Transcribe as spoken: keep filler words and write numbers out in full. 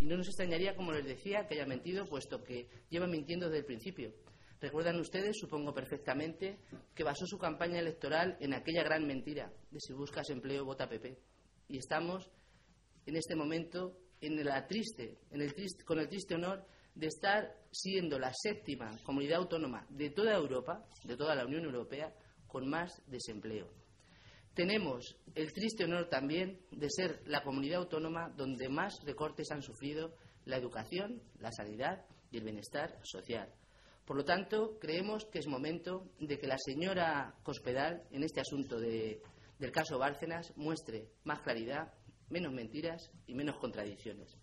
Y no nos extrañaría, como les decía, que haya mentido, puesto que lleva mintiendo desde el principio. Recuerdan ustedes, supongo perfectamente, que basó su campaña electoral en aquella gran mentira de si buscas empleo, vota P P. Y estamos, en este momento, en la triste, en el triste, con el triste honor de estar siendo la séptima comunidad autónoma de toda Europa, de toda la Unión Europea, con más desempleo. Tenemos el triste honor también de ser la comunidad autónoma donde más recortes han sufrido la educación, la sanidad y el bienestar social. Por lo tanto, creemos que es momento de que la señora Cospedal, en este asunto de, del caso Bárcenas, muestre más claridad, menos mentiras y menos contradicciones.